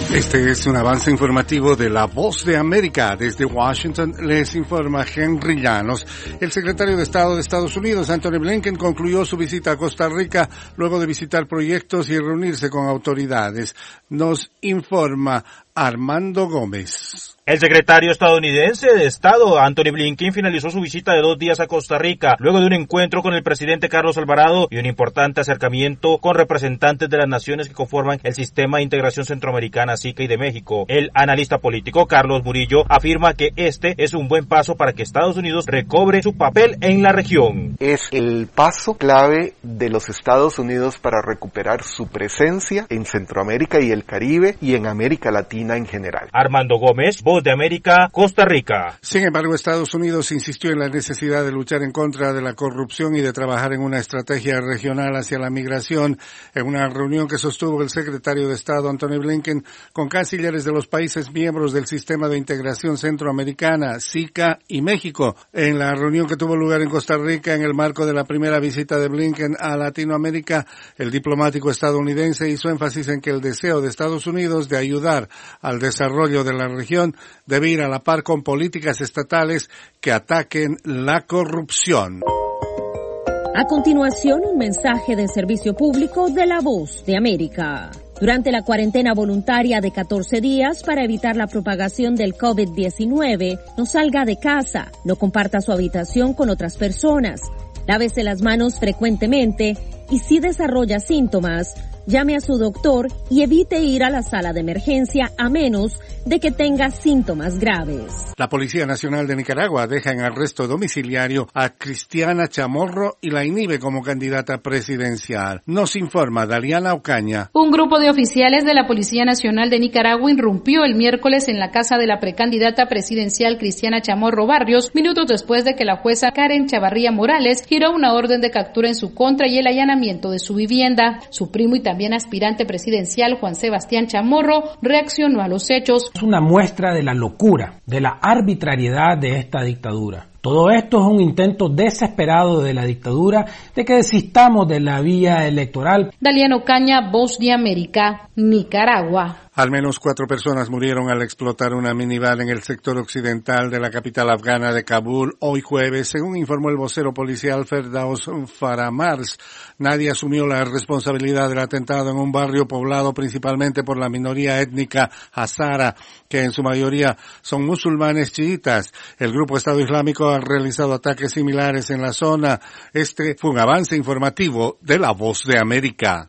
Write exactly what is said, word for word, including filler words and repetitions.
Este es un avance informativo de La Voz de América. Desde Washington les informa Henry Llanos. El secretario de Estado de Estados Unidos, Antony Blinken, concluyó su visita a Costa Rica luego de visitar proyectos y reunirse con autoridades. Nos informa Armando Gómez. El secretario estadounidense de Estado, Antony Blinken, finalizó su visita de dos días a Costa Rica, luego de un encuentro con el presidente Carlos Alvarado y un importante acercamiento con representantes de las naciones que conforman el Sistema de Integración Centroamericana, S I C A, y de México. El analista político Carlos Murillo afirma que este es un buen paso para que Estados Unidos recobre su papel en la región. Es el paso clave de los Estados Unidos para recuperar su presencia en Centroamérica y el Caribe y en América Latina en general. Armando Gómez, Voz de América, Costa Rica. Sin embargo, Estados Unidos insistió en la necesidad de luchar en contra de la corrupción y de trabajar en una estrategia regional hacia la migración en una reunión que sostuvo el secretario de Estado Antony Blinken con cancilleres de los países miembros del Sistema de Integración Centroamericana, S I C A, y México. En la reunión que tuvo lugar en Costa Rica en el marco de la primera visita de Blinken a Latinoamérica, el diplomático estadounidense hizo énfasis en que el deseo de Estados Unidos de ayudar al desarrollo de la región debe ir a la par con políticas estatales que ataquen la corrupción. A continuación, un mensaje de servicio público de La Voz de América. Durante la cuarentena voluntaria de catorce días para evitar la propagación del COVID diecinueve, no salga de casa, no comparta su habitación con otras personas, lávese las manos frecuentemente y si desarrolla síntomas, llame a su doctor y evite ir a la sala de emergencia a menos de que tenga síntomas graves. La Policía Nacional de Nicaragua deja en arresto domiciliario a Cristiana Chamorro y la inhibe como candidata presidencial. Nos informa Daliana Ocaña. Un grupo de oficiales de la Policía Nacional de Nicaragua irrumpió el miércoles en la casa de la precandidata presidencial Cristiana Chamorro Barrios, minutos después de que la jueza Karen Chavarría Morales giró una orden de captura en su contra y el allanamiento de su vivienda. Su primo y también aspirante presidencial Juan Sebastián Chamorro reaccionó a los hechos. Es una muestra de la locura, de la arbitrariedad de esta dictadura. Todo esto es un intento desesperado de la dictadura de que desistamos de la vía electoral. Daliana Ocaña, Voz de América, Nicaragua. Al menos cuatro personas murieron al explotar una minivan en el sector occidental de la capital afgana de Kabul hoy jueves, según informó el vocero policial Ferdaus Faramars. Nadie asumió la responsabilidad del atentado en un barrio poblado principalmente por la minoría étnica hazara, que en su mayoría son musulmanes chiitas. El grupo Estado Islámico ha realizado ataques similares en la zona. Este fue un avance informativo de La Voz de América.